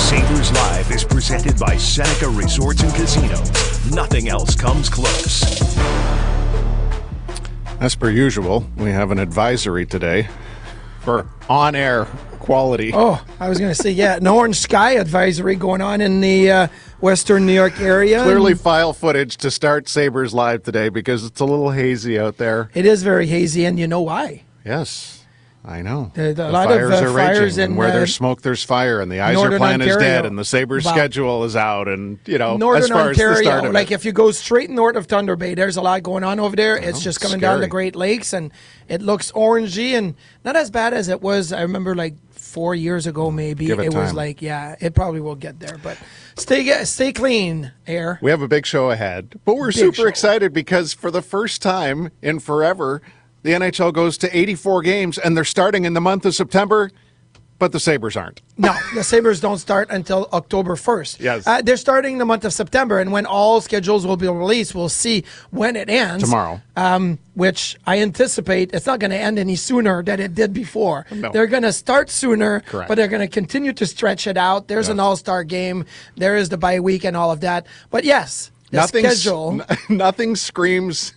Sabres Live is presented by Seneca Resorts and Casinos. Nothing else comes close. As per usual, we have an advisory today for on-air quality. Oh, I was going to say, an orange sky advisory going on in the Western New York area. Clearly file footage to start Sabres Live today because it's a little hazy out there. It is very hazy, and you know why. Yes. I know. A the lot fires of are fires raging, and where there's smoke, there's fire, and the Iser plan is dead, and the Sabres schedule is out, and, Northern as far Ontario, as the start of like it. if you go straight north of Thunder Bay, there's a lot going on over there. It's just coming down the Great Lakes, and it looks orangey, and not as bad as it was. I remember like 4 years ago, maybe. It was like, it probably will get there, but stay clean, air. We have a big show ahead, but we're super excited because for the first time in forever, the NHL goes to 84 games, and they're starting in the month of September, but the Sabres aren't. No, the Sabres don't start until October 1st. Yes. They're starting the month of September, and when all schedules will be released, we'll see when it ends. Tomorrow. Which I anticipate it's not going to end any sooner than it did before. No. They're going to start sooner, Correct. but they're going to continue to stretch it out. There's an all-star game. There is the bye week and all of that. But yes, the schedule. Nothing screams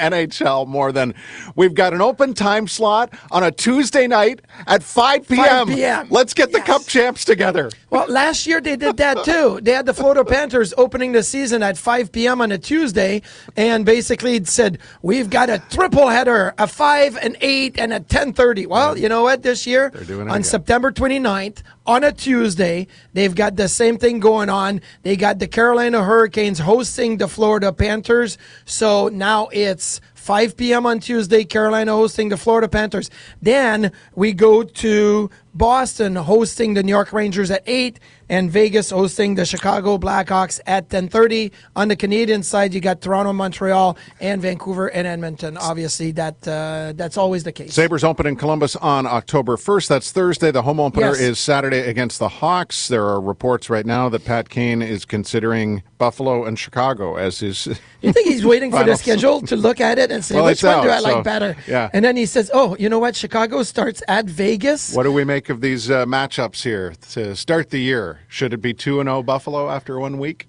NHL more than we've got an open time slot on a Tuesday night at 5 p.m. 5 p.m. Let's get the Cup champs together. Well, last year they did that too. They had the Florida Panthers opening the season at 5 p.m. on a Tuesday, and basically said, we've got a triple header, a 5, an 8, and a 10:30. Well, you know what? This year, on September 29th, on a Tuesday, they've got the same thing going on. They got the Carolina Hurricanes hosting the Florida Panthers. So now it's 5 p.m. on Tuesday, Carolina hosting the Florida Panthers. Then we go to Boston hosting the New York Rangers at 8, and Vegas hosting the Chicago Blackhawks at 10:30. On the Canadian side, you got Toronto, Montreal, and Vancouver and Edmonton. Obviously, that's always the case. Sabres open in Columbus on October 1st. That's Thursday. The home opener is Saturday against the Hawks. There are reports right now that Pat Kane is considering Buffalo and Chicago as his You think he's waiting for the schedule to look at it and say, which one do I like better? Yeah. And then he says, oh, you know what? Chicago starts at Vegas. What do we make of these matchups here to start the year? Should it be 2-0 Buffalo after 1 week?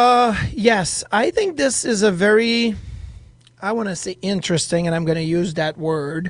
Yes. I think this is a very, I want to say interesting, and I'm going to use that word,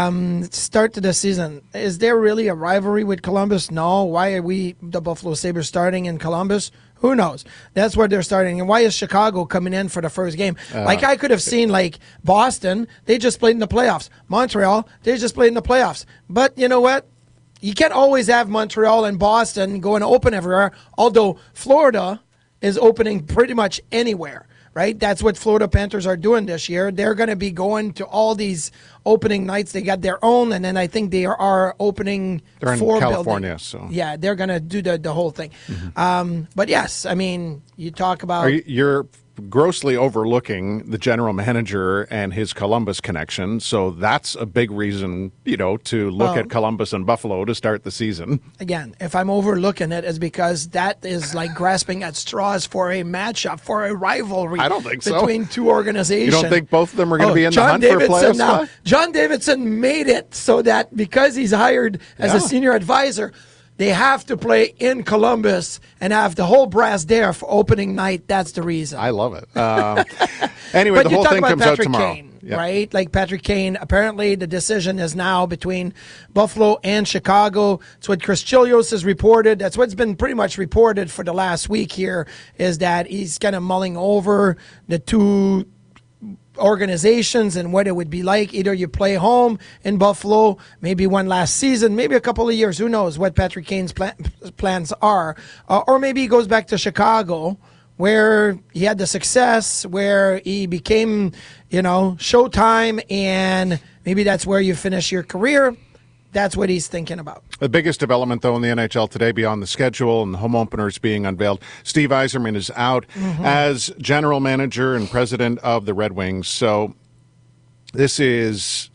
start to the season. Is there really a rivalry with Columbus? No. Why are we, the Buffalo Sabres, starting in Columbus? Who knows? That's where they're starting. And why is Chicago coming in for the first game? Like I could have seen like Boston, they just played in the playoffs. Montreal, they just played in the playoffs. But you know what? You can't always have Montreal and Boston going to open everywhere, although Florida is opening pretty much anywhere, right? That's what Florida Panthers are doing this year. They're going to be going to all these opening nights. They got their own, and then I think they are opening They're in California, buildings. so. Yeah, they're going to do the whole thing. Mm-hmm. But yes, I mean, you talk about... You're grossly overlooking the general manager and his Columbus connection, so that's a big reason, to look at Columbus and Buffalo to start the season. Again, if I'm overlooking it, is because that is like grasping at straws for a matchup, for a rivalry. I don't think so. Between two organizations. You don't think both of them are going to be in the hunt for a playoff spot? John Davidson made it so that because he's hired as a senior advisor, they have to play in Columbus and have the whole brass there for opening night. That's the reason. I love it. Anyway, the whole thing comes out tomorrow. Kane, right? Like Patrick Kane, apparently the decision is now between Buffalo and Chicago. It's what Chris Chilios has reported. That's what's been pretty much reported for the last week here, is that he's kind of mulling over the two organizations and what it would be like. Either you play home in Buffalo, maybe one last season, maybe a couple of years, who knows what Patrick Kane's plans are, or maybe he goes back to Chicago where he had the success, where he became, Showtime, and maybe that's where you finish your career. That's what he's thinking about. The biggest development, though, in the NHL today, beyond the schedule and the home openers being unveiled, Steve Yzerman is out as general manager and president of the Red Wings. So this is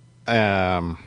hard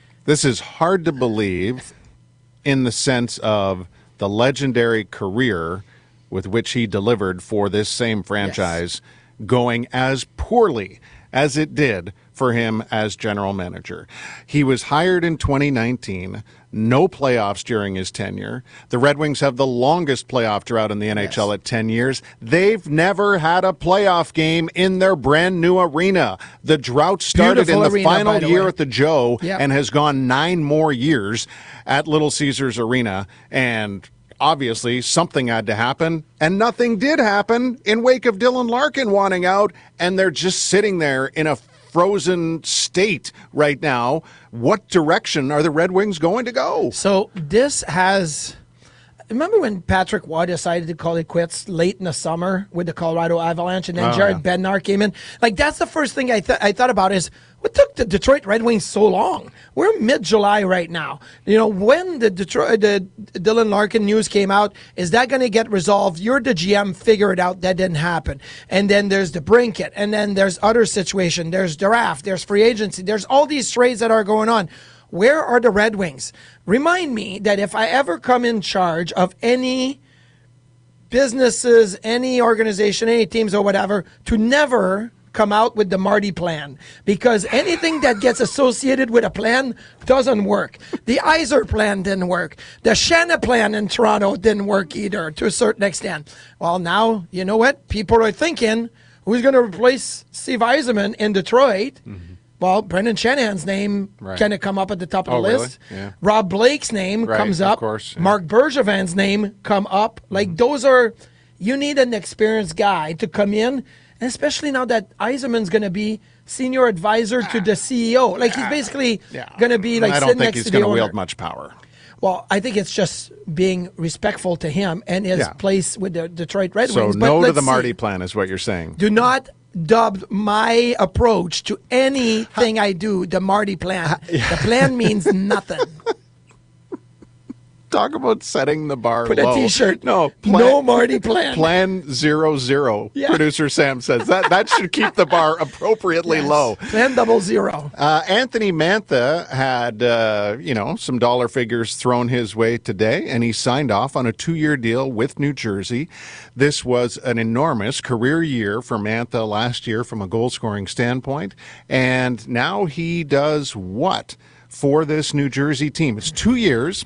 to believe in the sense of the legendary career with which he delivered for this same franchise going as poorly as it did for him as general manager. He was hired in 2019. No playoffs during his tenure. The Red Wings have the longest playoff drought in the NHL at 10 years. They've never had a playoff game in their brand new arena. The drought started Beautiful in the arena, final by the year way. at the Joe Yep. and has gone 9 more years at Little Caesars Arena. And obviously, something had to happen, and nothing did happen in wake of Dylan Larkin wanting out, and they're just sitting there in a frozen state right now. What direction are the Red Wings going to go? So this has. Remember when Patrick Waugh decided to call it quits late in the summer with the Colorado Avalanche, and then Jared Bednar came in? Like, that's the first thing I thought about is, what took the Detroit Red Wings so long? We're mid-July right now. You know, when the Dylan Larkin news came out, is that going to get resolved? You're the GM, figure it out. That didn't happen. And then there's the Brinket, and then there's other situation. There's draft, there's free agency. There's all these trades that are going on. Where are the Red Wings? Remind me that if I ever come in charge of any businesses, any organization, any teams or whatever, to never come out with the Marty plan, because anything that gets associated with a plan doesn't work. The Yzer plan didn't work. The Shanna plan in Toronto didn't work either, to a certain extent. Well, now, you know what? People are thinking, who's going to replace Steve Yzerman in Detroit? Well, Brendan Shanahan's name kind of come up at the top of the list. Really? Yeah. Rob Blake's name comes up. Of course, yeah. Mark Bergevin's name come up. Like, those are, you need an experienced guy to come in, and especially now that Yzerman's going to be senior advisor to the CEO. Like, he's basically going to be like I don't sitting think next he's to the going to owner. wield much power. Well, I think it's just being respectful to him and his place with the Detroit Red So Wings. no to let's the see. Marty plan is what you're saying. Do not dub my approach to anything I do the Marty plan. The plan means nothing. Talk about setting the bar Put low. a T-shirt. No, No Marty plan. Plan 00. Yeah. Producer Sam says that should keep the bar appropriately Yes. low. Plan 00. Anthony Mantha had, some dollar figures thrown his way today, and he signed off on a 2-year deal with New Jersey. This was an enormous career year for Mantha last year from a goal-scoring standpoint, and now he does what for this New Jersey team? It's 2 years,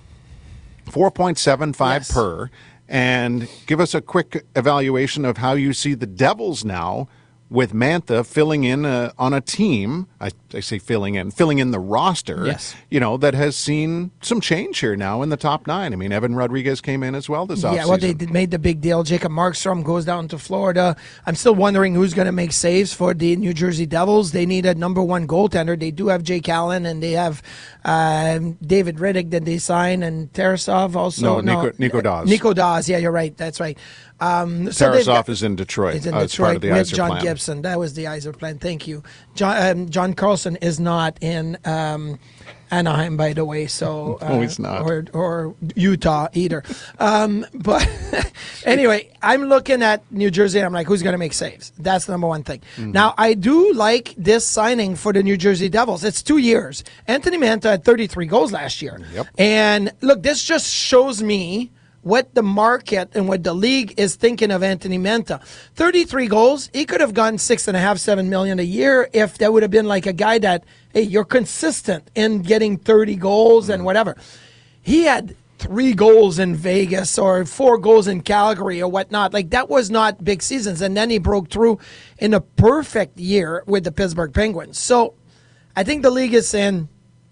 4.75 per, and give us a quick evaluation of how you see the Devils now with Mantha filling in on a team. I say filling in the roster, that has seen some change here now in the top 9. I mean, Evan Rodriguez came in as well this offseason. Yeah, well, they made the big deal. Jacob Markstrom goes down to Florida. I'm still wondering who's going to make saves for the New Jersey Devils. They need a number 1 goaltender. They do have Jake Allen, and they have David Riddick that they signed, and Tarasov also. Nico Dawes. Nico Dawes, yeah, you're right. That's right. Tarasov is in Detroit. He's in As Detroit part of the with Yzer John plan. Gibson. That was the Yzer plan. Thank you. John Carlson is not in Anaheim, by the way. So No, he's not. or Utah either. But anyway, I'm looking at New Jersey. And I'm like, who's going to make saves? That's the number 1 thing. Now, I do like this signing for the New Jersey Devils. It's 2 years. Anthony Mantha had 33 goals last year. Yep. And look, this just shows me what the market and what the league is thinking of Anthony Mantha. 33 goals. He could have gone $6.5–7 million a year if that would have been like a guy that, hey, you're consistent in getting 30 goals and whatever. He had 3 goals in Vegas or 4 goals in Calgary or whatnot. Like, that was not big seasons. And then he broke through in a perfect year with the Pittsburgh Penguins. So I think the league is saying,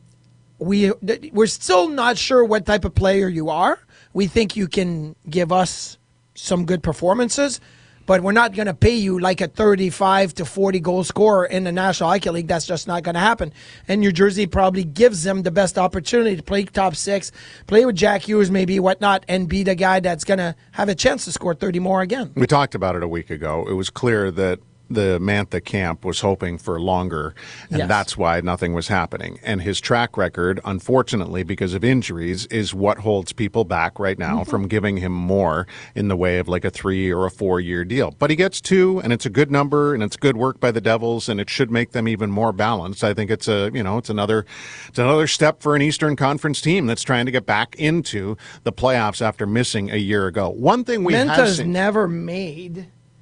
we're still not sure what type of player you are. We think you can give us some good performances, but we're not going to pay you like a 35 to 40 goal scorer in the National Hockey League. That's just not going to happen. And New Jersey probably gives them the best opportunity to play top 6, play with Jack Hughes, maybe whatnot, and be the guy that's going to have a chance to score 30 more again. We talked about it a week ago. It was clear that the Mantha camp was hoping for longer, and that's why nothing was happening. And his track record, unfortunately, because of injuries, is what holds people back right now from giving him more in the way of like a 3 or a 4-year deal. But he gets 2, and it's a good number, and it's good work by the Devils, and it should make them even more balanced. I think it's another step for an Eastern Conference team that's trying to get back into the playoffs after missing a year ago. One thing we have Mantha's seen. never made.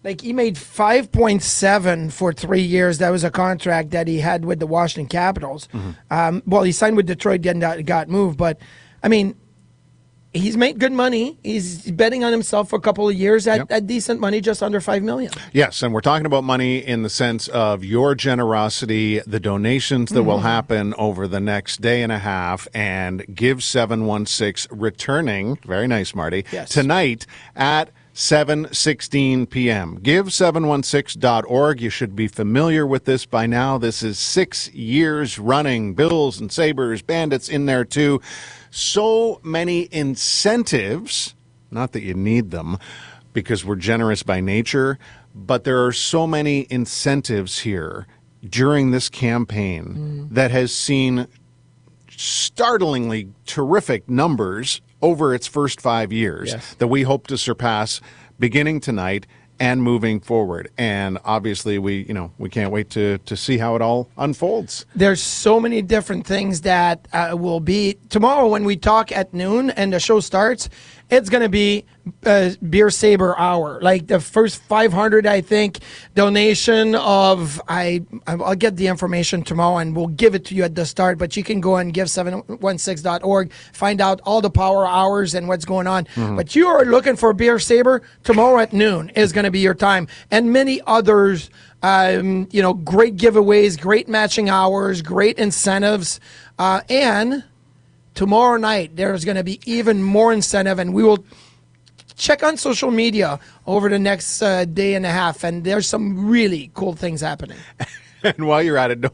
Like he made 5.7 for 3 years. That was a contract that he had with the Washington Capitals. Well, he signed with Detroit, then got moved. But I mean, he's made good money. He's betting on himself for a couple of years at decent money, just under $5 million. Yes, and we're talking about money in the sense of your generosity, the donations that will happen over the next day and a half, and Give 716 returning, very nice, Marty, tonight at 7:16 p.m. Give716.org. You should be familiar with this by now. This is 6 years running. Bills and Sabres, Bandits in there too. So many incentives, not that you need them because we're generous by nature, but there are so many incentives here during this campaign that has seen startlingly terrific numbers over its first 5 years that we hope to surpass beginning tonight and moving forward. And obviously we can't wait to see how it all unfolds. There's so many different things that will be tomorrow when we talk at noon and the show starts. It's going to be Beer Saber Hour. Like the first 500, I think, donation of, I'll get the information tomorrow and we'll give it to you at the start, but you can go and give716.org, find out all the power hours and what's going on. But you are looking for Beer Saber, tomorrow at noon is going to be your time. And many others, great giveaways, great matching hours, great incentives, and tomorrow night, there's going to be even more incentive, and we will check on social media over the next day and a half, and there's some really cool things happening. And while you're at it,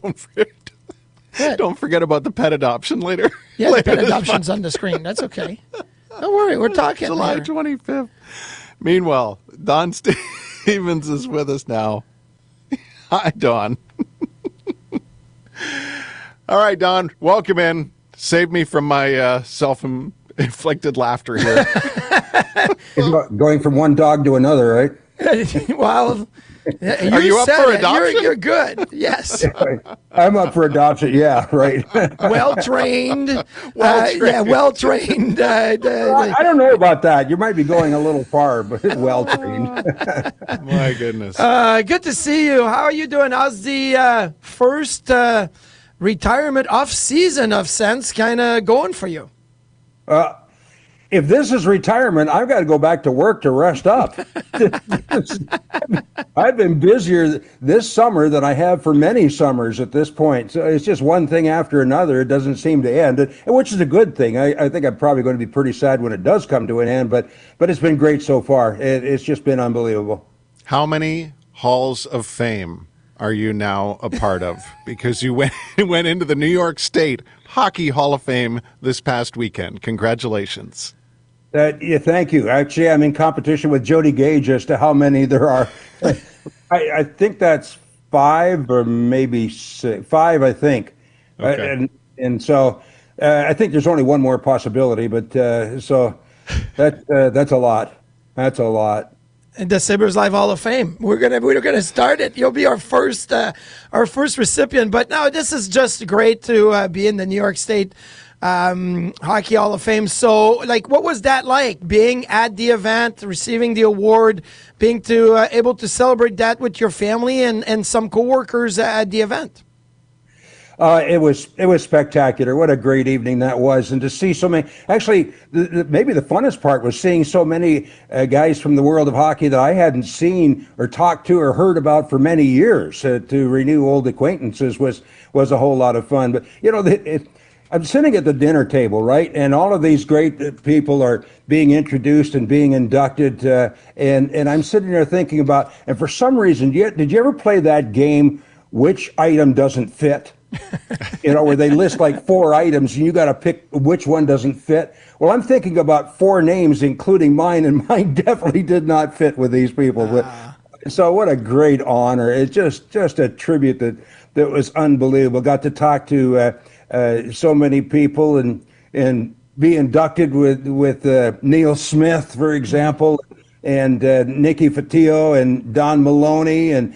don't forget about the pet adoption later. Yeah, the pet adoption's on the screen. That's okay. Don't worry, we're talking July later. 25th. Meanwhile, Don Stevens is with us now. Hi, Don. All right, Don, welcome in. Save me from my self-inflicted laughter here. Going from one dog to another, right? Well, are you up for adoption? You're good. Yes. I'm up for adoption. Yeah, right. Well trained. Well trained. I don't know about that. You might be going a little far, but well trained. My goodness. Good to see you. How are you doing? How's the first retirement off season of sense kind of going for you? If this is retirement, I've got to go back to work to rest up. I've been busier this summer than I have for many summers at this point. So it's just one thing after another. It doesn't seem to end, which is a good thing. I think I'm probably going to be pretty sad when it does come to an end, but it's been great so far. It's just been unbelievable. How many halls of fame are you now a part of? Because you went into the New York State Hockey Hall of Fame this past weekend. Congratulations. Thank you. Actually, I'm in competition with Jody Gage as to how many there are. I think that's 5 or maybe 6. 5, I think. Okay. And so I think there's only one more possibility, but so that's a lot. That's a lot. And the Sabres Live Hall of Fame. We're gonna start it. You'll be our first recipient. But no, this is just great to be in the New York State Hockey Hall of Fame. So, like, what was that like, being at the event, receiving the award, being able to celebrate that with your family and some coworkers at the event? It was spectacular. What a great evening that was, and to see so many. Actually, maybe the funnest part was seeing so many guys from the world of hockey that I hadn't seen or talked to or heard about for many years. To renew old acquaintances was a whole lot of fun. But I'm sitting at the dinner table, right, and all of these great people are being introduced and being inducted, and I'm sitting there thinking about. And for some reason, did you ever play that game? Which item doesn't fit? Where they list like 4 items and you got to pick which one doesn't fit. Well, I'm thinking about 4 names, including mine, and mine definitely did not fit with these people. But so what a great honor. It's just a tribute that was unbelievable. Got to talk to so many people and be inducted with Neil Smith, for example, and Nicky Fotiu and Don Maloney and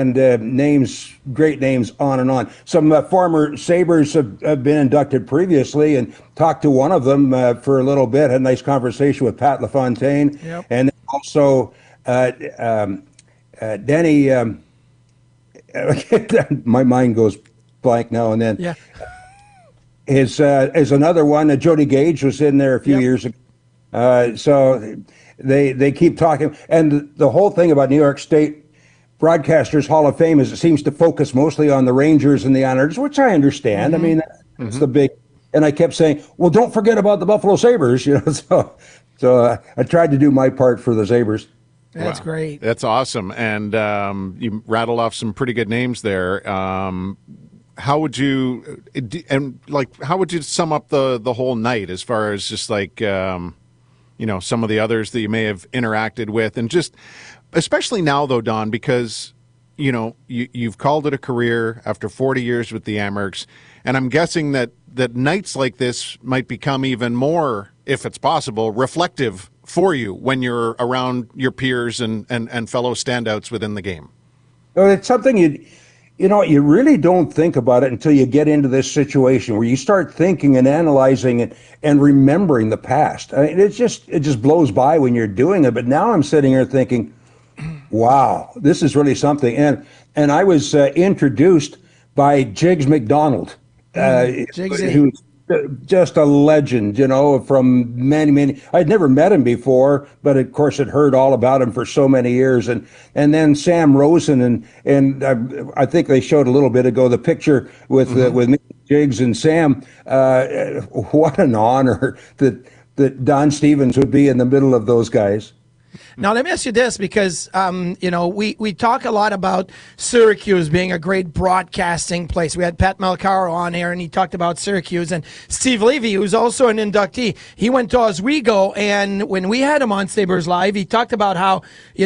great names on and on. Some former Sabres have been inducted previously, and talked to one of them for a little bit, had a nice conversation with Pat LaFontaine. Yep. And also Danny, my mind goes blank now and then. Yeah. Is another one. Jody Gage was in there a few years ago. So they keep talking. And the whole thing about New York State Broadcasters Hall of Fame is it seems to focus mostly on the Rangers and the Islanders, which I understand. I mean, that's the big. And I kept saying, well, don't forget about the Buffalo Sabres. So I tried to do my part for the Sabres. That's great. That's awesome. And you rattled off some pretty good names there. How would you sum up the whole night as far as just like some of the others that you may have interacted with, and just especially now though, Don, because you've called it a career after 40 years with the Amerks, and I'm guessing that nights like this might become even more, if it's possible, reflective for you when you're around your peers and fellow standouts within the game. Well, it's something you really don't think about it until you get into this situation where you start thinking and analyzing it and remembering the past. I mean, it just blows by when you're doing it. But now I'm sitting here thinking, wow, this is really something. And I was introduced by Jigs McDonald, who's just a legend, from many. I'd never met him before, but of course had heard all about him for so many years. And then Sam Rosen and I think they showed a little bit ago the picture with me, Jigs and Sam. What an honor that Don Stevens would be in the middle of those guys. Now, let me ask you this, because, we talk a lot about Syracuse being a great broadcasting place. We had Pat Malcaro on here, and he talked about Syracuse. And Steve Levy, who's also an inductee, he went to Oswego, and when we had him on Sabres Live, he talked about how,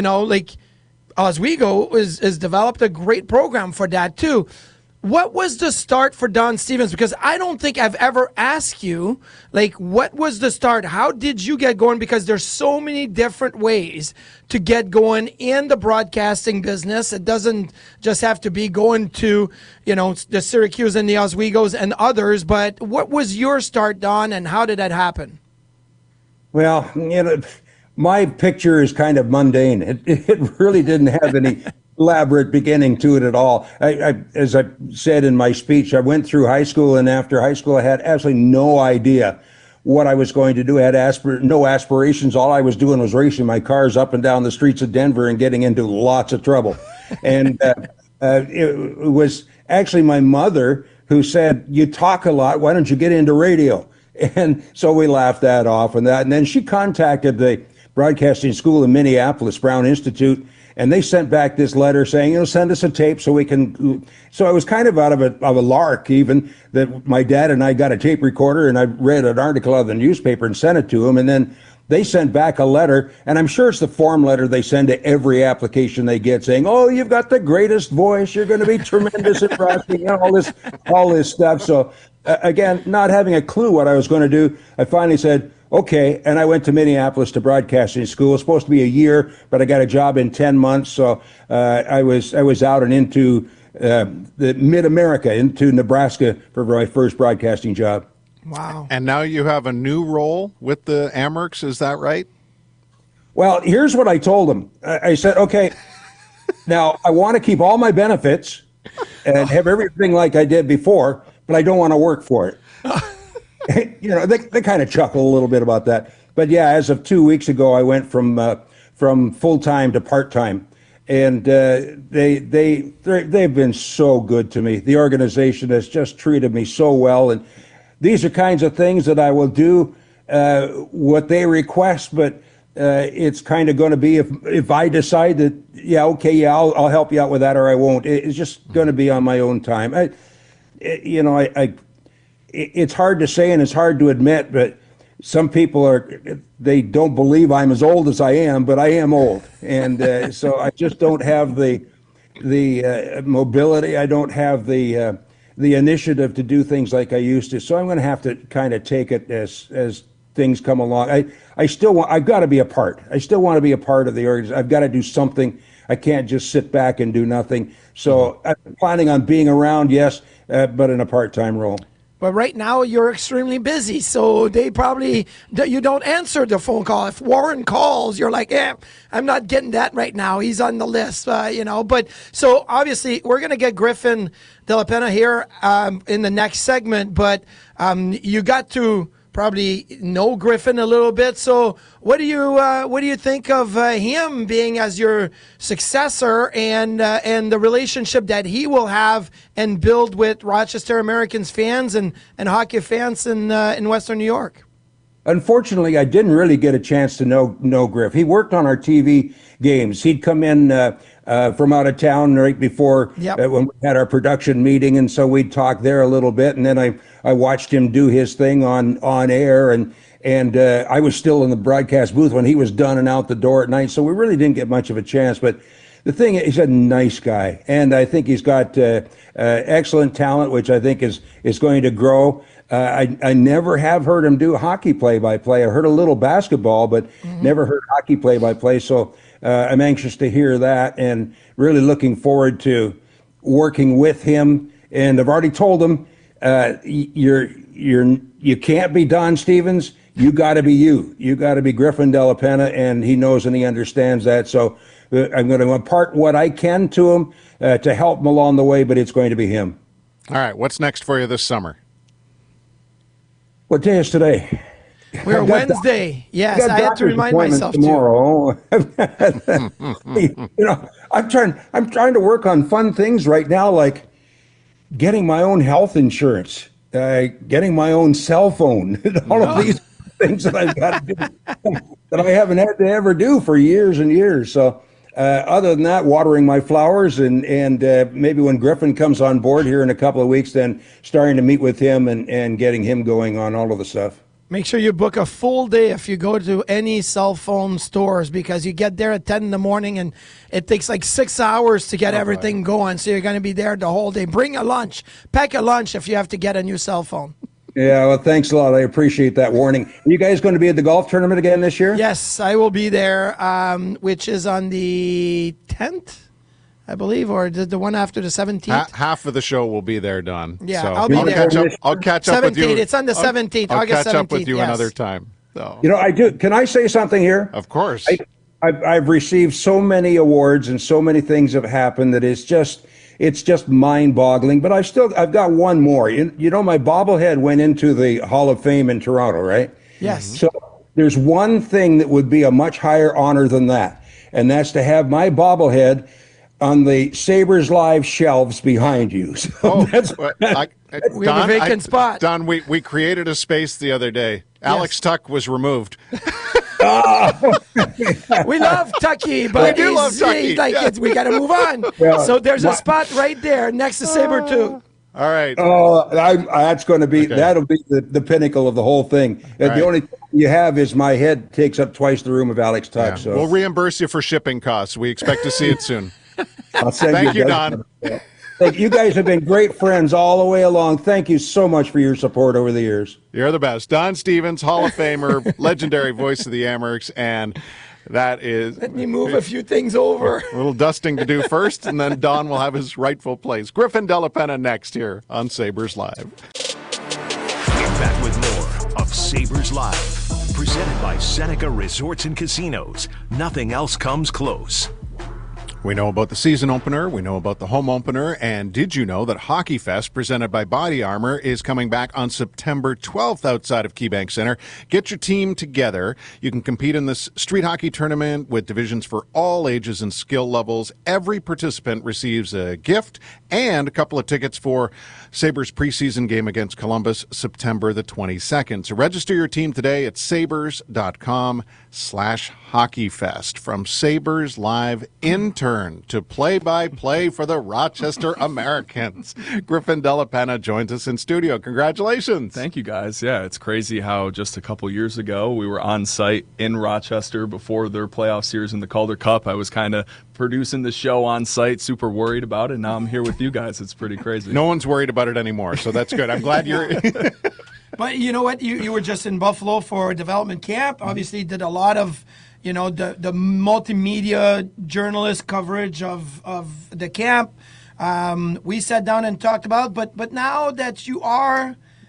Oswego has developed a great program for that, too. What was the start for Don Stevens? Because I don't think I've ever asked you, what was the start? How did you get going? Because there's so many different ways to get going in the broadcasting business. It doesn't just have to be going to, the Syracuse and the Oswegos and others. But what was your start, Don, and how did that happen? Well, my picture is kind of mundane. It really didn't have any elaborate beginning to it at all. As I said in my speech, I went through high school, and after high school, I had absolutely no idea what I was going to do. I had no aspirations. All I was doing was racing my cars up and down the streets of Denver and getting into lots of trouble. And it was actually my mother who said, "You talk a lot. Why don't you get into radio?" And so we laughed that off and that. And then she contacted the broadcasting school in Minneapolis, Brown Institute, and they sent back this letter saying, send us a tape so we can. So it was kind of out of a lark, even, that my dad and I got a tape recorder, and I read an article out of the newspaper and sent it to them. And then they sent back a letter, and I'm sure it's the form letter they send to every application they get, saying, "Oh, you've got the greatest voice. You're going to be tremendous at broadcasting," all this stuff. So again, not having a clue what I was going to do, I finally said, okay, and I went to Minneapolis to broadcasting school. It was supposed to be a year, but I got a job in 10 months. So I was out and into the mid-America, into Nebraska for my first broadcasting job. Wow. And now you have a new role with the Amerks, is that right? Well, here's what I told them. I said, okay, now I want to keep all my benefits and have everything like I did before, but I don't want to work for it. They kind of chuckle a little bit about that. But yeah, as of 2 weeks ago, I went from full-time to part-time. And they've been so good to me. The organization has just treated me so well. And these are kinds of things that I will do what they request, but it's kind of going to be if I decide that, I'll help you out with that, or I won't. It's just going to be on my own time. It's hard to say and it's hard to admit, but some people they don't believe I'm as old as I am, but I am old. And so I just don't have the mobility. I don't have the initiative to do things like I used to. So I'm going to have to kind of take it as things come along. I've got to be a part. I still want to be a part of the organization. I've got to do something. I can't just sit back and do nothing. So I'm planning on being around, yes, but in a part-time role. But right now you're extremely busy, so they probably you don't answer the phone call. If Warren calls, you're like, I'm not getting that right now. He's on the list, But so obviously we're gonna get Griffin De La Pena here in the next segment. But you got to probably know Griffin a little bit. So what do you think of him being as your successor and the relationship that he will have and build with Rochester Americans fans and hockey fans in Western New York? Unfortunately, I didn't really get a chance to know Griff. He worked on our TV games. He'd come in from out of town right before when we had our production meeting, and so we'd talk there a little bit, and then I watched him do his thing on air, and I was still in the broadcast booth when he was done and out the door at night, so we really didn't get much of a chance. But the thing, he's a nice guy, and I think he's got excellent talent, which I think is going to grow. I never have heard him do hockey play-by-play. I heard a little basketball, but never heard hockey play-by-play. So I'm anxious to hear that, and really looking forward to working with him. And I've already told him, you can't be Don Stevens. You got to be you. You got to be Griffin De La Pena, and he knows and he understands that. So I'm going to impart what I can to him to help him along the way, but it's going to be him. All right, what's next for you this summer? What day is today? We're Wednesday. Yes, I had to remind myself tomorrow. I'm trying to work on fun things right now, like getting my own health insurance, getting my own cell phone, all of these things that I've got to do that I haven't had to ever do for years and years. So other than that, watering my flowers and maybe when Griffin comes on board here in a couple of weeks, then starting to meet with him and getting him going on all of the stuff. Make sure you book a full day if you go to any cell phone stores, because you get there at 10 in the morning and it takes like 6 hours to get everything going. So you're going to be there the whole day. Bring a lunch. Pack a lunch if you have to get a new cell phone. Yeah, well, thanks a lot. I appreciate that warning. Are you guys going to be at the golf tournament again this year? Yes, I will be there, which is on the 10th. I believe, or the one after the 17th. Half of the show will be there, Don. Yeah, so I'll be there. I'll catch up with you. It's on the 17th, I'll August 17th. catch up with you another time. So. I do. Can I say something here? Of course. I've received so many awards and so many things have happened that it's just mind-boggling. But I've got one more. My bobblehead went into the Hall of Fame in Toronto, right? Yes. So there's one thing that would be a much higher honor than that, and that's to have my bobblehead on the Sabres Live shelves behind you. So we have a vacant spot. Don, we created a space the other day. Alex Tuck was removed. We love Tucky, but we do love Tucky. We got to move on. Yeah. So there's a spot right there next to Sabertooth. All right. That's going to be that'll be the pinnacle of the whole thing. The only thing you have is my head takes up twice the room of Alex Tuck. Yeah. So we'll reimburse you for shipping costs. We expect to see it soon. I'll send Thank you, Don. You guys have been great friends all the way along. Thank you so much for your support over the years. You're the best. Don Stevens, Hall of Famer, legendary voice of the Amherst, and that is... Let me move a few things over. A little dusting to do first, and then Don will have his rightful place. Griffin De La Pena next here on Sabres Live. We're back with more of Sabres Live, presented by Seneca Resorts and Casinos. Nothing else comes close. We know about the season opener, we know about the home opener, and did you know that Hockey Fest, presented by Body Armor, is coming back on September 12th outside of KeyBank Center? Get your team together. You can compete in this street hockey tournament with divisions for all ages and skill levels. Every participant receives a gift and a couple of tickets for Sabres preseason game against Columbus, September the 22nd. So register your team today at sabres.com/hockeyfest. From Sabres Live intern to play-by-play for the Rochester Americans, Griffin De La Pena joins us in studio. Congratulations. Thank you, guys. Yeah, it's crazy how just a couple years ago we were on site in Rochester before their playoff series in the Calder Cup. I was kind of producing the show on site, super worried about it. Now I'm here with you guys. It's pretty crazy. No one's worried about it anymore, so that's good. I'm glad you're... But you know what? You were just in Buffalo for a development camp. Obviously did a lot of, the multimedia journalist coverage of the camp. We sat down and talked about, but now that you are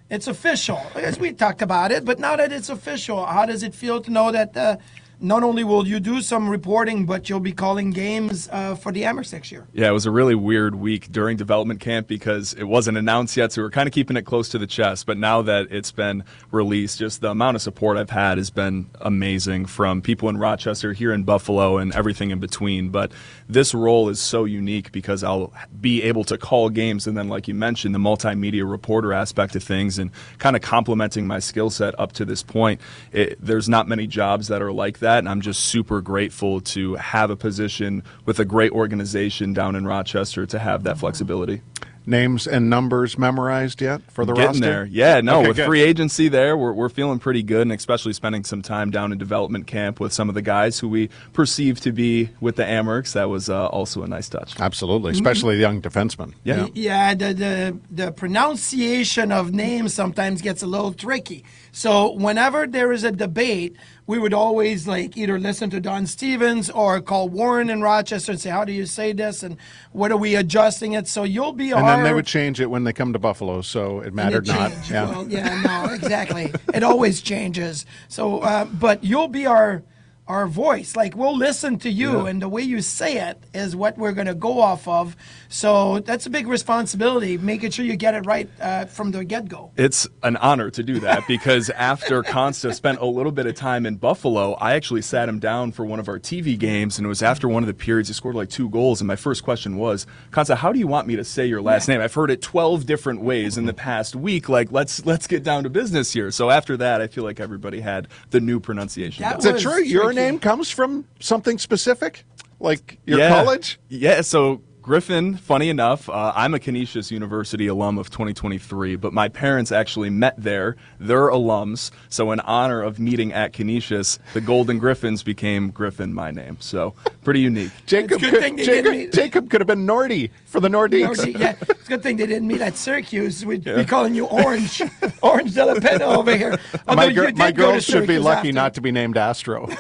it's official. As we talked about it, but now that it's official, how does it feel to know that not only will you do some reporting, but you'll be calling games for the Amherst next year? Yeah, it was a really weird week during development camp because it wasn't announced yet, so we were kind of keeping it close to the chest. But now that it's been released, just the amount of support I've had has been amazing from people in Rochester, here in Buffalo, and everything in between. But this role is so unique because I'll be able to call games, and then, like you mentioned, the multimedia reporter aspect of things and kind of complementing my skill set up to this point. There's not many jobs that are like that. And I'm just super grateful to have a position with a great organization down in Rochester to have that flexibility. Names and numbers memorized yet for the Getting roster? there. Yeah, no, Okay, with good. free agency there, we're feeling pretty good, and especially spending some time down in development camp with some of the guys who we perceive to be with the Amherst. That was also a nice touch. Absolutely, especially the young defensemen. Yeah. Yeah, the pronunciation of names sometimes gets a little tricky. So whenever there is a debate, we would always either listen to Don Stevens or call Warren in Rochester and say, how do you say this? And what are we adjusting it? So you'll be And then they would change it when they come to Buffalo, so it mattered not. Yeah. Well, yeah, no, exactly. It always changes. So, but you'll be our voice. We'll listen to you, and the way you say it is what we're going to go off of. So that's a big responsibility, making sure you get it right from the get-go. It's an honor to do that because after Consta spent a little bit of time in Buffalo, I actually sat him down for one of our TV games, and it was after one of the periods. He scored 2 goals, and my first question was, Consta, how do you want me to say your last name? I've heard it 12 different ways in the past week. Let's get down to business here. So after that, I feel like everybody had the new pronunciation down. Is it true your name comes from something specific? Like your Yeah. college? Yeah, so Griffin, funny enough, I'm a Canisius University alum of 2023, but my parents actually met there. They're alums, so in honor of meeting at Canisius, the Golden Griffins became Griffin my name. So pretty unique. Jacob, It's a good thing they didn't meet. Jacob could have been Nordy for the Nordiques. Yeah, it's a good thing they didn't meet at Syracuse. We'd be calling you Orange De La Pena over here. Although you did My go to girls should be Syracuse lucky after. not to be named Astro.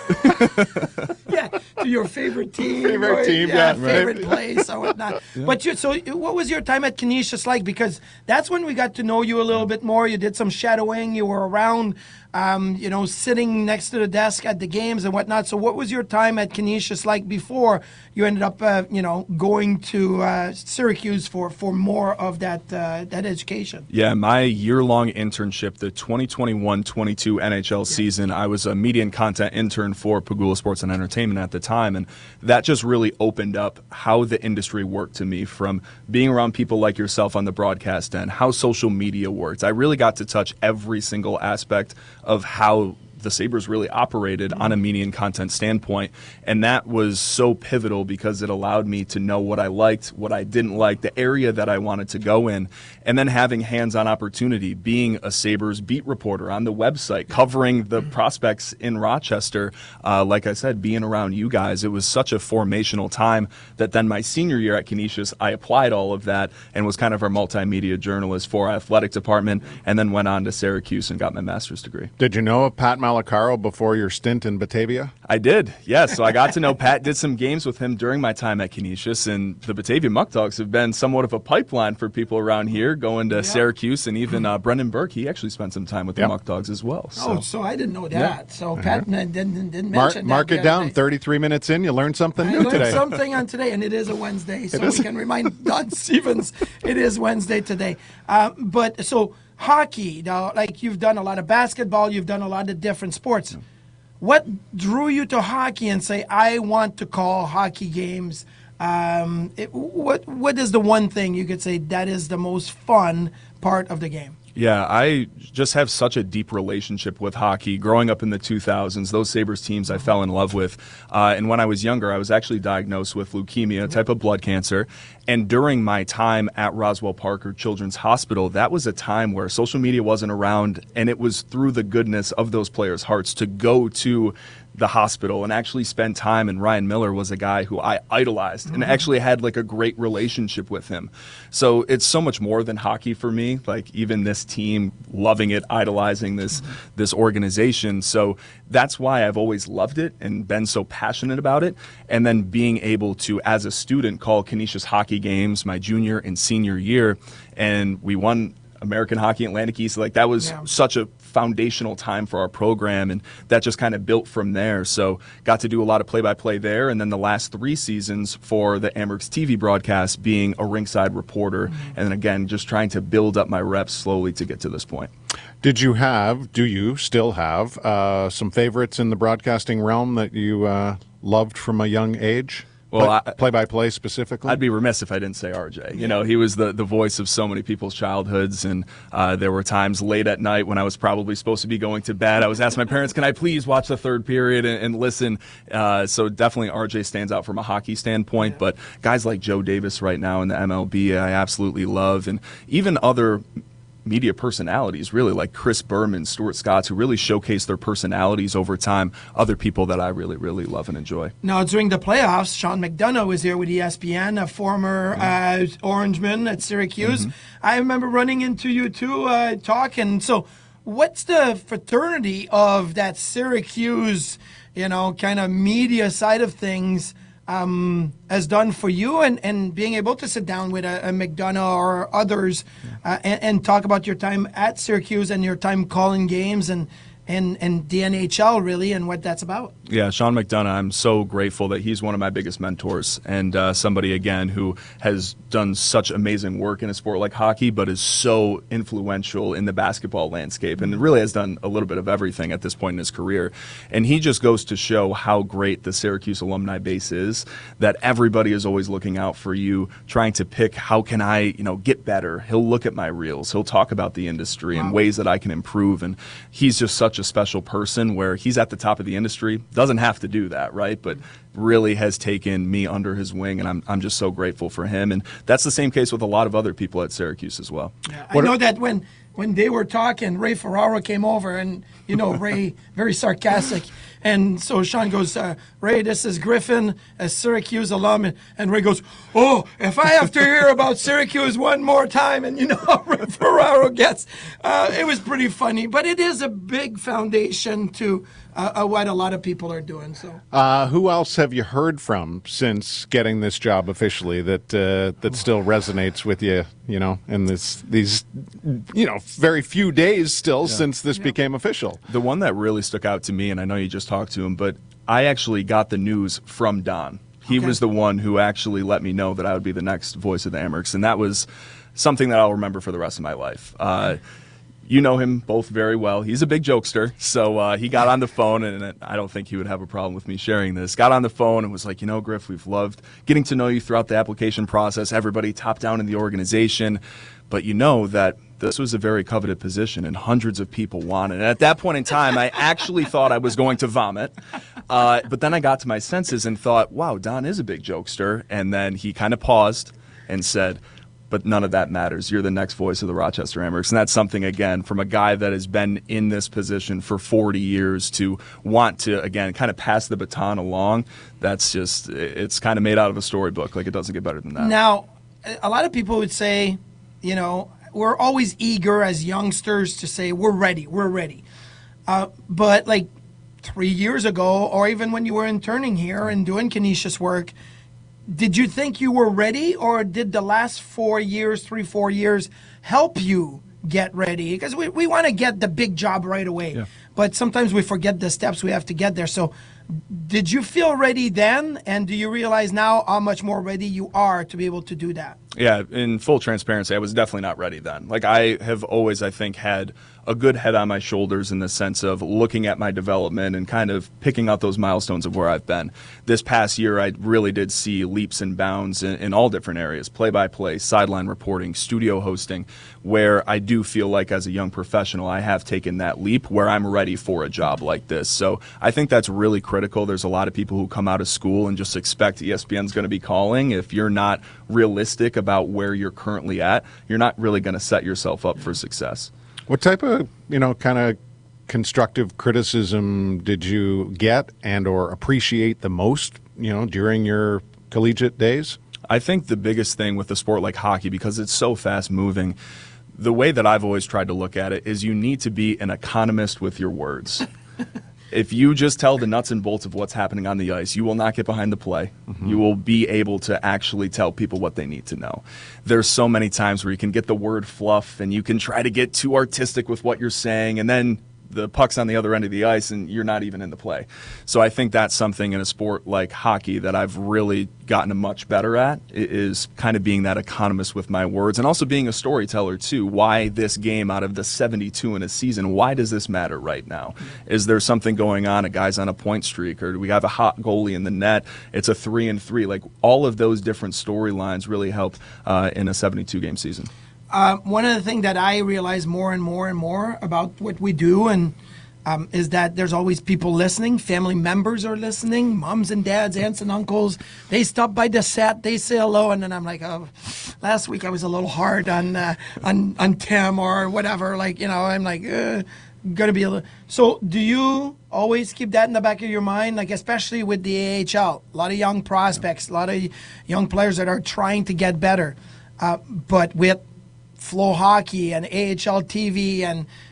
Yeah, to your favorite team. Favorite or, team, yeah. favorite place or whatnot. But so what was your time at Canisius like? Because that's when we got to know you a little bit more. You did some shadowing. You were around, sitting next to the desk at the games and whatnot. So what was your time at Canisius like before you ended up, going to Syracuse for more of that education? Yeah, my year-long internship, the 2021-22 NHL season, I was a media and content intern for Pagula Sports and Entertainment at the time, and that just really opened up how the industry worked to me, from being around people like yourself on the broadcast end, how social media worked. I really got to touch every single aspect of how the Sabres really operated on a media and content standpoint, and that was so pivotal because it allowed me to know what I liked, what I didn't like, the area that I wanted to go in, and then having hands-on opportunity, being a Sabres beat reporter on the website, covering the prospects in Rochester, like I said, being around you guys. It was such a formational time that then my senior year at Canisius, I applied all of that and was kind of our multimedia journalist for our athletic department, and then went on to Syracuse and got my master's degree. Did you know of Pat Malacaro before your stint in Batavia? I did, yes. So I got to know Pat, did some games with him during my time at Canisius, and the Batavia Muck Dogs have been somewhat of a pipipeline for people around here, going to Syracuse, and even Brendan Burke, he actually spent some time with the Muck Dogs as well. So. So I didn't know that. So Pat didn't mention that. Mark it the down. other day. 33 minutes in, you learned something I new learned today. something on today, and it is a Wednesday, so we can remind Don Stevens it is Wednesday today. But so hockey, now, you've done a lot of basketball, you've done a lot of different sports. What drew you to hockey and say, I want to call hockey games? What is the one thing you could say that is the most fun part of the game? Yeah, I just have such a deep relationship with hockey. Growing up in the 2000s, those Sabres teams I fell in love with. And when I was younger, I was actually diagnosed with leukemia, a type of blood cancer. And during my time at Roswell Parker Children's Hospital, that was a time where social media wasn't around, and it was through the goodness of those players' hearts to go to the hospital and actually spend time. And Ryan Miller was a guy who I idolized and actually had a great relationship with him. So it's so much more than hockey for me, even this team, loving it, idolizing this organization. So that's why I've always loved it and been so passionate about it. And then being able to, as a student, call Canisius hockey games my junior and senior year, and we won American Hockey Atlantic East. Like, that was such a foundational time for our program, and that just kind of built from there. So got to do a lot of play-by-play there, and then the last 3 seasons for the Amerks TV broadcast being a rinkside reporter, and then again just trying to build up my reps slowly to get to this point. Do you still have some favorites in the broadcasting realm that you loved from a young age? Well, play-by-play specifically? I'd be remiss if I didn't say RJ. You know, he was the voice of so many people's childhoods, and there were times late at night when I was probably supposed to be going to bed. I was asking my parents, can I please watch the third period and listen? So definitely RJ stands out from a hockey standpoint, but guys like Joe Davis right now in the MLB, I absolutely love, and even other media personalities, really, like Chris Berman, Stuart Scotts, who really showcase their personalities over time, other people that I really, really love and enjoy. Now, during the playoffs, Sean McDonough was here with ESPN, a former Orangeman at Syracuse. I remember running into you two talking. So what's the fraternity of that Syracuse, kind of media side of things has done for you, and being able to sit down with a McDonough or others and talk about your time at Syracuse and your time calling games and the NHL, really, and what that's about? Yeah, Sean McDonough, I'm so grateful that he's one of my biggest mentors, and somebody, again, who has done such amazing work in a sport like hockey, but is so influential in the basketball landscape, and really has done a little bit of everything at this point in his career. And he just goes to show how great the Syracuse alumni base is, that everybody is always looking out for you, trying to pick, how can I, get better? He'll look at my reels. He'll talk about the industry and ways that I can improve, and he's just such a special person where he's at the top of the industry, doesn't have to do that, right? But really has taken me under his wing, and I'm just so grateful for him. And that's the same case with a lot of other people at Syracuse as well. Yeah, I know that when they were talking, Ray Ferraro came over, and Ray, very sarcastic. And so Sean goes, Ray, this is Griffin, a Syracuse alum. And Ray goes, oh, if I have to hear about Syracuse one more time. And how Ray Ferraro gets. It was pretty funny. But it is a big foundation to what a lot of people are doing. So, who else have you heard from since getting this job officially that still resonates with you, in these very few days still since this became official? The one that really stuck out to me, and I know you just talked to him, but I actually got the news from Don. He was the one who actually let me know that I would be the next voice of the Amerks, and that was something that I'll remember for the rest of my life. You know him both very well. He's a big jokester, so he got on the phone, and I don't think he would have a problem with me sharing this. Got on the phone and was like, Griff, we've loved getting to know you throughout the application process, everybody top down in the organization, but that this was a very coveted position and hundreds of people want it. And at that point in time, I actually thought I was going to vomit. But then I got to my senses and thought, wow, Don is a big jokester. And then he kind of paused and said, but none of that matters. You're the next voice of the Rochester Amerks. And that's something, again, from a guy that has been in this position for 40 years to want to, again, kind of pass the baton along. That's just, it's kind of made out of a storybook. Like, it doesn't get better than that. Now, a lot of people would say, we're always eager as youngsters to say, we're ready. But like 3 years ago, or even when you were interning here and doing Canisius work, did you think you were ready, or did the last 4 years, 4 years, help you get ready? Because we want to get the big job right away, but sometimes we forget the steps we have to get there. So did you feel ready then, and do you realize now how much more ready you are to be able to do that? Yeah, in full transparency, I was definitely not ready then. Like, I have always, I think, had a good head on my shoulders in the sense of looking at my development and kind of picking out those milestones of where I've been. This past year, I really did see leaps and bounds in all different areas, play-by-play, sideline reporting, studio hosting, where I do feel like as a young professional, I have taken that leap where I'm ready for a job like this. So I think that's really critical. There's a lot of people who come out of school and just expect ESPN's going to be calling. If you're not realistic about where you're currently at, you're not really going to set yourself up for success. What type of, kind of constructive criticism did you get and or appreciate the most, during your collegiate days? I think the biggest thing with a sport like hockey, because it's so fast moving, the way that I've always tried to look at it is you need to be an economist with your words. If you just tell the nuts and bolts of what's happening on the ice, you will not get behind the play. You will be able to actually tell people what they need to know. There's so many times where you can get the word fluff and you can try to get too artistic with what you're saying, and then the puck's on the other end of the ice and you're not even in the play. So I think that's something in a sport like hockey that I've really gotten much better at, is kind of being that economist with my words, and also being a storyteller too. Why this game out of the 72 in a season, why does this matter right now? Is there something going on? A guy's on a point streak, or do we have a hot goalie in the net? It's a 3-3. Like, all of those different storylines really help in a 72 game season. One of the things that I realize more and more about what we do and is that there's always people listening. Family members are listening. Moms and dads, aunts and uncles. They stop by the set. They say hello, and then I'm like, oh, last week I was a little hard on Tim or whatever. Like, I'm like, gonna be a little. So, do you always keep that in the back of your mind? Like, especially with the AHL, a lot of young prospects, a lot of young players that are trying to get better, but with Flow Hockey and AHL TV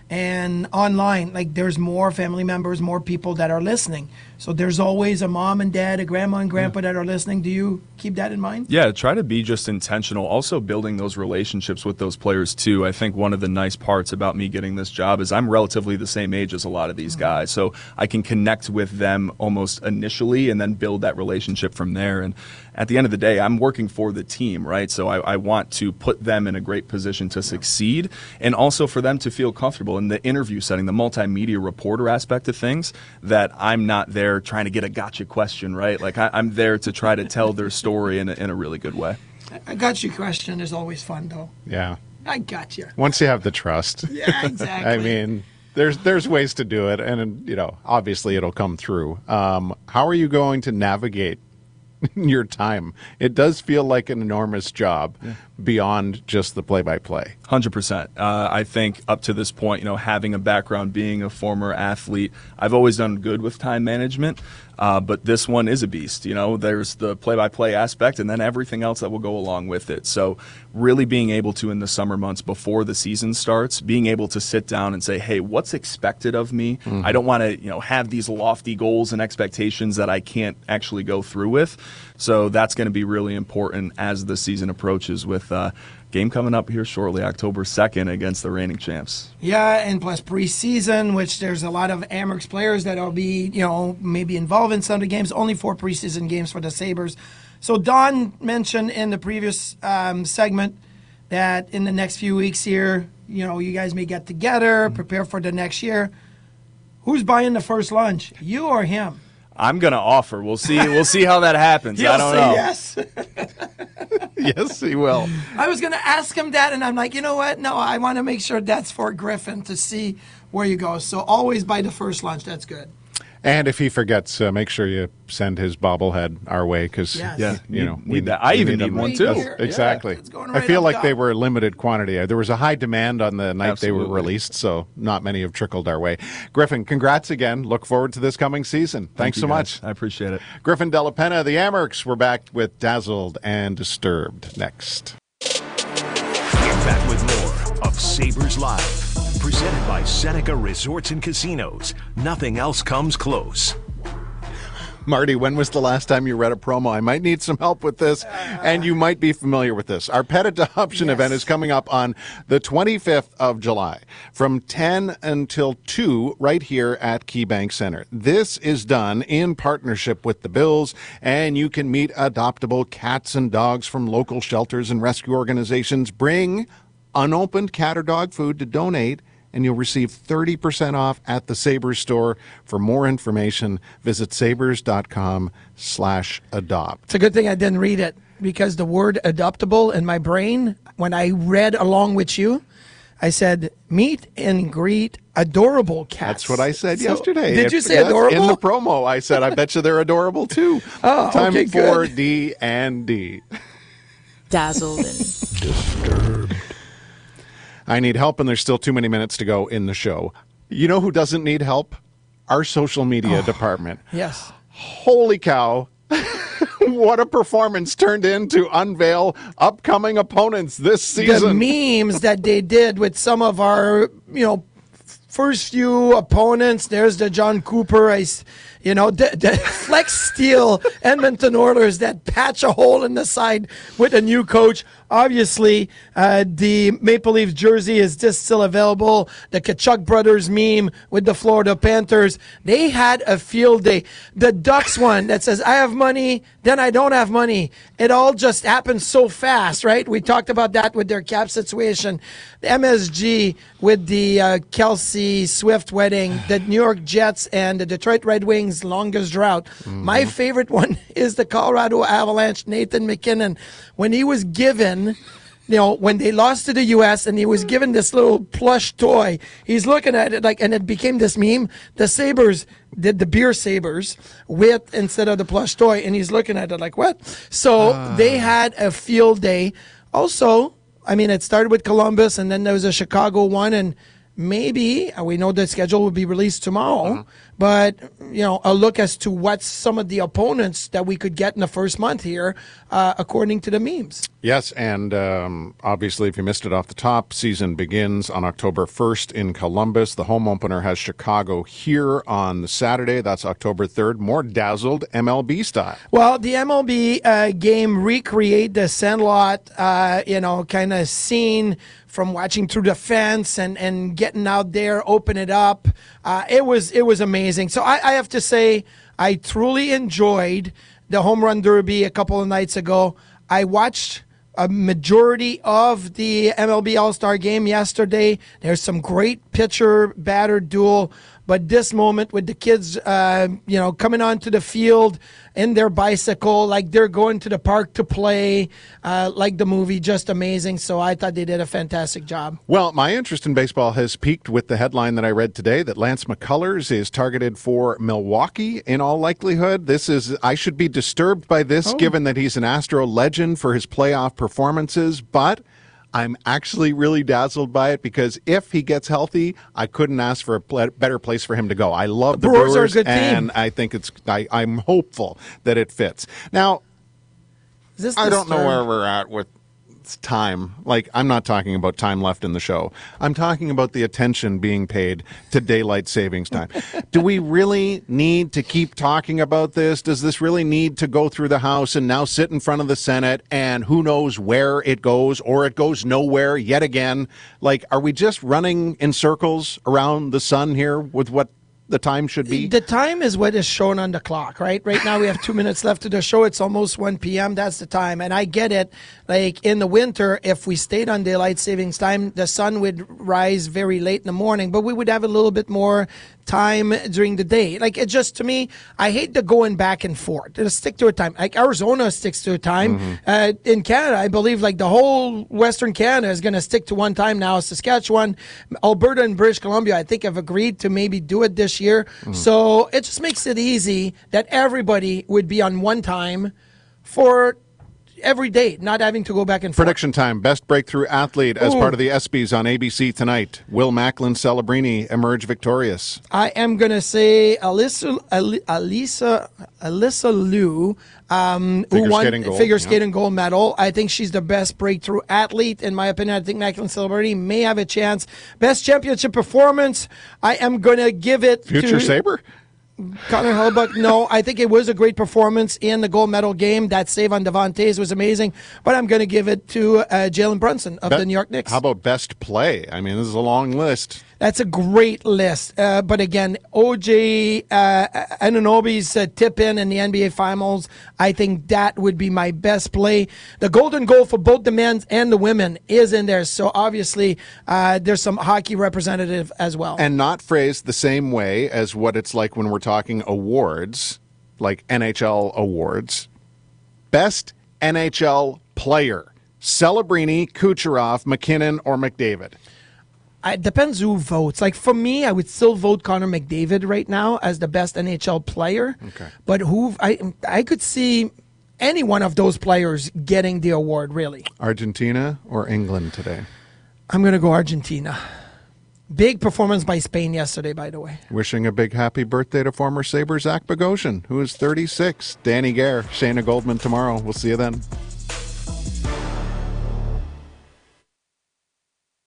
and online, like, there's more family members, more people that are listening. So there's always a mom and dad, a grandma and grandpa that are listening. Do you keep that in mind? Yeah, try to be just intentional. Also building those relationships with those players too. I think one of the nice parts about me getting this job is I'm relatively the same age as a lot of these guys. So I can connect with them almost initially and then build that relationship from there. And at the end of the day, I'm working for the team, right? So I want to put them in a great position to succeed, and also for them to feel comfortable in the interview setting, the multimedia reporter aspect of things, that I'm not there trying to get a gotcha question, right? Like, I'm there to try to tell their story in a really good way. A gotcha question is always fun, though. Yeah. I got you. Once you have the trust. Yeah, exactly. I mean, there's ways to do it, and obviously it'll come through. How are you going to navigate your time? It does feel like an enormous job beyond just the play-by-play. 100%. I think up to this point, having a background being a former athlete, I've always done good with time management. But this one is a beast. There's the play-by-play aspect and then everything else that will go along with it. So really being able to, in the summer months before the season starts, being able to sit down and say, hey, what's expected of me? I don't want to, have these lofty goals and expectations that I can't actually go through with. So that's going to be really important as the season approaches, with game coming up here shortly, October 2nd, against the reigning champs. Yeah, and plus preseason, which there's a lot of Amerks players that will be, maybe involved in some of the games. Only 4 preseason games for the Sabres. So Don mentioned in the previous segment that in the next few weeks here, you guys may get together, prepare for the next year. Who's buying the first lunch, you or him? I'm gonna offer. We'll see. We'll see how that happens. He'll I don't know. Yes. Yes, he will. I was going to ask him that, and I'm like, you know what? No, I want to make sure that's for Griffin to see where you go. So always buy the first lunch. That's good. And if he forgets, make sure you send his bobblehead our way, because Yes. we need that. I even need one too. Here. Exactly. Yeah, it's going I right feel up like top. they were limited quantity. There was a high demand on the night they were Absolutely. released, so not many have trickled our way. Griffin, congrats again. Look forward to this coming season. Thanks Thank so you, much. guys. I appreciate it. Griffin Della Penna, the Amerks. We're back with Dazzled and Disturbed next. Get back with more of Sabres Live, presented by Seneca Resorts and Casinos. Nothing else comes close. Marty, when was the last time you read a promo? I might need some help with this, and you might be familiar with this. Our pet adoption event is coming up on the 25th of July from 10 until 2 right here at KeyBank Center. This is done in partnership with the Bills, and you can meet adoptable cats and dogs from local shelters and rescue organizations. Bring unopened cat or dog food to donate, and you'll receive 30% off at the Sabres store. For more information, visit sabres.com/adopt. It's a good thing I didn't read it, because the word adoptable in my brain, when I read along with you, I said, meet and greet adorable cats. That's what I said So, yesterday. Did you say Yes, adorable? in the promo, I said, I bet you they're adorable too. Oh, Time okay, for good. D&D. Dazzled and I need help, and there's still too many minutes to go in the show. You know who doesn't need help? Our social media department. Yes. Holy cow. What a performance turned in to unveil upcoming opponents this season. The memes that they did with some of our, first few opponents, there's the John Cooper, the Flex Steel Edmonton Oilers that patch a hole in the side with a new coach. Obviously, the Maple Leaf jersey is just still available. The Kachuk brothers meme with the Florida Panthers. They had a field day. The Ducks one that says, I have money, then I don't have money. It all just happened so fast, right? We talked about that with their cap situation. The MSG with the Kelsey Swift wedding, the New York Jets and the Detroit Red Wings longest drought. Mm-hmm. My favorite one is the Colorado Avalanche, Nathan McKinnon. When he was given, when they lost to the U.S. and he was given this little plush toy, he's looking at it and it became this meme. The Sabres did the beer Sabres with instead of the plush toy, and he's looking at it like, what? So they had a field day. Also, it started with Columbus, and then there was a Chicago one, and maybe, we know the schedule will be released tomorrow, but, a look as to what some of the opponents that we could get in the first month here, according to the memes. Yes, and obviously, if you missed it off the top, season begins on October 1st in Columbus. The home opener has Chicago here on the Saturday. That's October 3rd. More dazzled MLB style. Well, the MLB game recreate the Sandlot, kind of scene from watching through the fence and getting out there, open it up. It was amazing. So I have to say, I truly enjoyed the Home Run Derby a couple of nights ago. I watched a majority of the MLB All-Star Game yesterday. There's some great pitcher-batter duel. But this moment with the kids, coming onto the field in their bicycle, like they're going to the park to play, like the movie, just amazing. So I thought they did a fantastic job. Well, my interest in baseball has peaked with the headline that I read today that Lance McCullers is targeted for Milwaukee in all likelihood. I should be disturbed by this, given that he's an Astro legend for his playoff performances, but I'm actually really dazzled by it because if he gets healthy, I couldn't ask for a better place for him to go. I love the Brewers, are a good team. And I think I'm hopeful that it fits. Now, I don't know where we're at with time. Like, I'm not talking about time left in the show. I'm talking about the attention being paid to daylight savings time. Do we really need to keep talking about this? Does this really need to go through the House and now sit in front of the Senate and who knows where it goes, or it goes nowhere yet again? Like, are we just running in circles around the sun here with what the time should be? The time is what is shown on the clock, right? Right now we have 2 minutes left to the show. It's almost 1 p.m. That's the time. And I get it. Like in the winter, if we stayed on daylight savings time, the sun would rise very late in the morning, but we would have a little bit more time during the day. Like, it just, to me, I hate the going back and forth. Just stick to a time. Like Arizona sticks to a time. Mm-hmm. In Canada, I believe like the whole Western Canada is going to stick to one time now. Saskatchewan, Alberta, and British Columbia, I think, have agreed to maybe do it this year. Mm-hmm. So it just makes it easy that everybody would be on one time for every day, not having to go back and forth. Prediction time. Best breakthrough athlete as part of the ESPYs on ABC tonight. Will Macklin Celebrini emerge victorious? I am going to say Alyssa Liu, who won figure skating gold medal. I think she's the best breakthrough athlete, in my opinion. I think Macklin Celebrini may have a chance. Best championship performance, I am going to give it to Future Sabre? Connor Hellebuyck, no. I think it was a great performance in the gold medal game. That save on Devontae's was amazing. But I'm going to give it to Jalen Brunson of the New York Knicks. How about best play? I mean, this is a long list. That's a great list. But again, OJ Anunoby's tip in the NBA Finals, I think that would be my best play. The golden goal for both the men and the women is in there. So obviously, there's some hockey representative as well. And not phrased the same way as what it's like when we're talking awards, like NHL awards. Best NHL player. Celebrini, Kucherov, McKinnon, or McDavid? It depends who votes. Like, for me, I would still vote Connor McDavid right now as the best NHL player. Okay. But I could see any one of those players getting the award, really. Argentina or England today? I'm going to go Argentina. Big performance by Spain yesterday, by the way. Wishing a big happy birthday to former Sabre Zach Bogosian, who is 36. Danny Gare, Shayna Goldman tomorrow. We'll see you then.